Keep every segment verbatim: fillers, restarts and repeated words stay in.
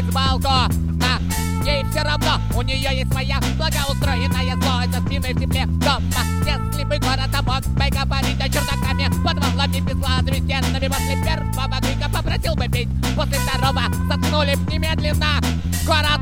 с балкона. Ей все равно, у нее есть своя благоустроенная злость за спиной в тепле дома. Если бы город мог бы говорить о чердаками, подвалами, безлазами, стенами, после первого крика попросил бы пить, после второго заткнули б немедленно город.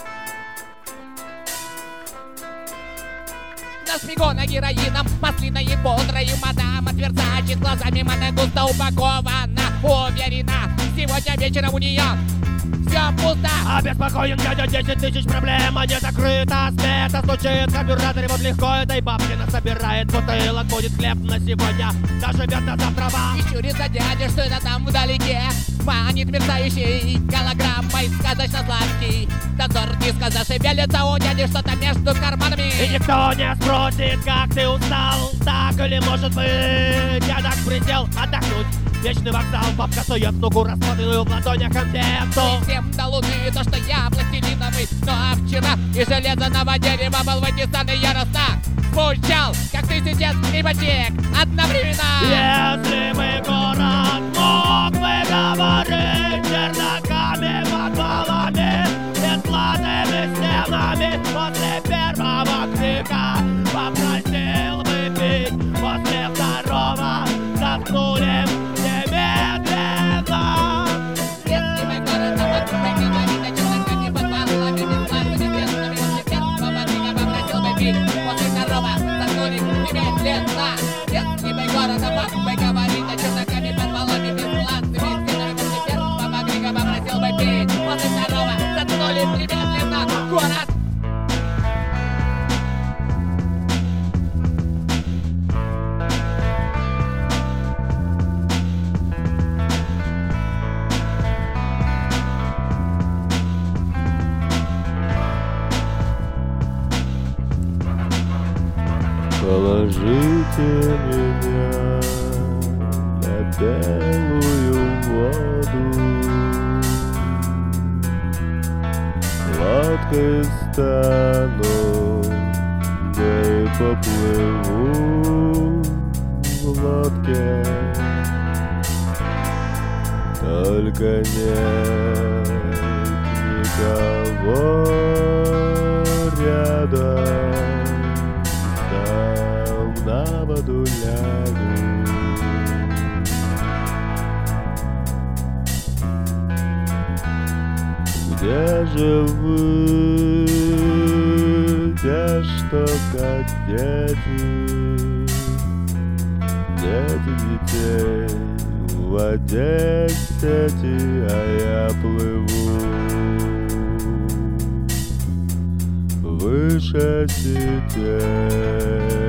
На шпигона героином, маслиной пудрой, мадам от Версачи, с глазами мана густо упакована, уверена, сегодня вечером у нее все пусто. Обеспокоен дядя, десять тысяч проблем, а не закрыто. Смета стучит, карбюратор, вот легко этой бабки насобирает бутылок, будет хлеб на сегодня, доживет до завтра вам. И щурится дядя, что это там вдалеке, манит мерцающий голограммой, сказочно сладкий. Дозор низко зашевелится у дяди что-то между карманами. И никто не спросит, как ты устал, так или может быть дядак присел отдохнуть. Вечный вокзал, бабка сует ногу, раскладываю в ладонях конфету. Всем до луны то, что я пластилиновый, но а вчера и железного дерева был вытесанный яростно. Звучал, как тысячи ипотек одновременно. Если бы город мог бы говорить чердаками, подвалами, бесплатными стенами, после первого крика попросил бы пить, после второго заткнули немедленно. Если бы город мог бы говорить о чердаками, подвалами, бесплатными стенами, после первого крика попросил бы пить, после второго заткнули немедленно. Если бы город мог бы говорить о чердаками, подвалами, бесплатными стенами, после первого крика попросил бы пить, после второго заткнули немедленно. Город. Положите меня на белую воду, лодкой стану, да и поплыву в лодке. Только нет никого рядом, на воду лягу. Где же вы, те, что как дети, дети детей в воде сети, а я плыву выше сетей.